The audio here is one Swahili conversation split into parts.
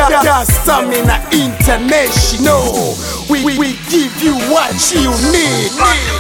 Stamina International. We give you what you need.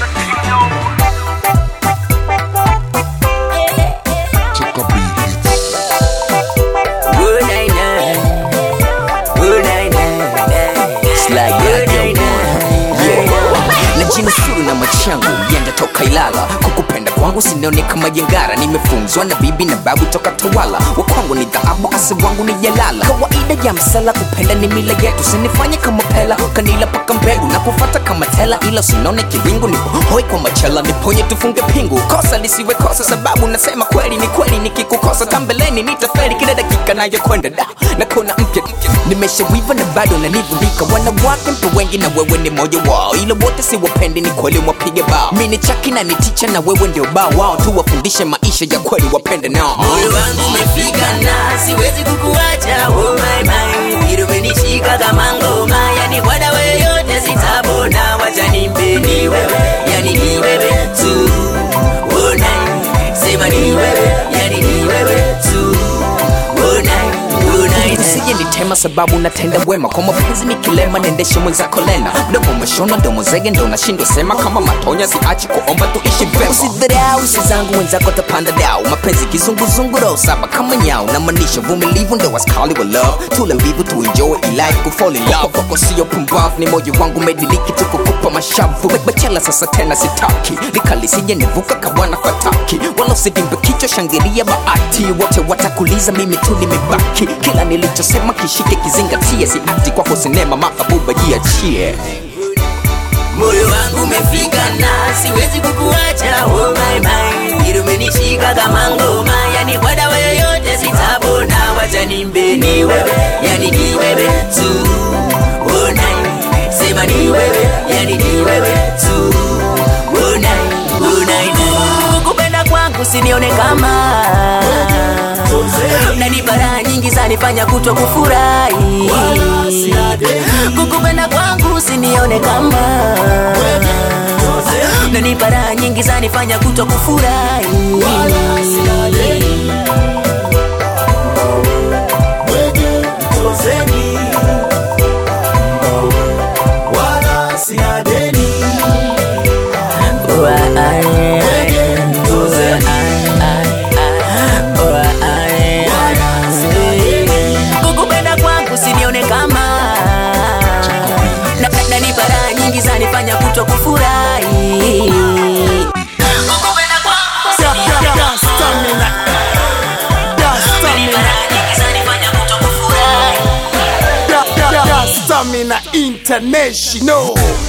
Najinusuru na machangu yenda toka Ilala. Kukupenda kwangu sinione kama jengara. Nimefunzwa na bibi na babu toka Tawala. Wakwangu ni dhahabu, ase wangu ni Yalala. Kawaida ya msala, kupenda ni mila yetu. Sinifanye kama pela, kanila paka mbegu na kufata kama tela. Ila usinone kiringu, nipo hoi kwa machela. Niponye tufunge pingu, kosa lisiwe kosa. Sababu nasema kweli ni kweli, nikikukosa tambeleni nitafeli. Kila dakika nayo kwenda da na kona mpya. Nimeshawiva na bado na nivundika. Wanawake mpo wengi na wewe ni moja wao. Ila wote si wapendi, ni kweli wapige bao. Mini chaki na ni teacher na wewe ndio bao wao. Tu wafundishe maisha ya kweli wapende nao. Moyo wangu umefika na siwezi kukuacha. Oh my my, hilo umenishika kama ngoma. Yani kwa dawa yoyote sitabona. Wacha nimpeni wewe, yani ni wewe tu. Oh night, sema ni wewe, yani ni wewe tu. Oh night, usije nitema sababu natenda wema. Kwa mapenzi ni kilema, nendeshe mwenzako lena. Mdomo umeshona, mdomo zege ndo nashindwa sema. Kama matonya siachi kuomba tuishi vema. Usidharau si zangu, wenzako tapanda dau. Mapenzi kizunguzungu roho saba kama nyau. Na manisha vumilivu ndo waskali wa love. Tule mbivu tu enjoy life, kufall in love. Kwako siyo pumbavu, ni moyo wangu mediliki tu kukupa mashavu. Bachela sasa tena sitaki, likali sije nivuka kabwana fataki. Wala usidimbe kichwa shangiria baati. Wote watakuliza mimi tu nimebaki. Kila nilichosema kishike kizingatie. Si akti kwako sinema makabuba jiachie. moyo wangu umefika na siwezi kukuacha. Oh my my, hilo umenishika kama ngoma. Yani kwa dawa yoyote sitabona. Wacha nimpeni wewe, yani ni wewe tu. Oh night, sema ni wewe, yani ni wewe tu. Oh night, oh night. Kukupenda kwangu sinione kama na ni bara nyingi zanifanya kutwa kufurahi. Kukupenda kwangu sinione kama na ni bara nyingi zanifanya kutwa kufurahi. Kukupenda kwangu sinione kama na ni bara nyingi zanifanya kutwa kufurahi. Kukupenda kwangu Stamina International.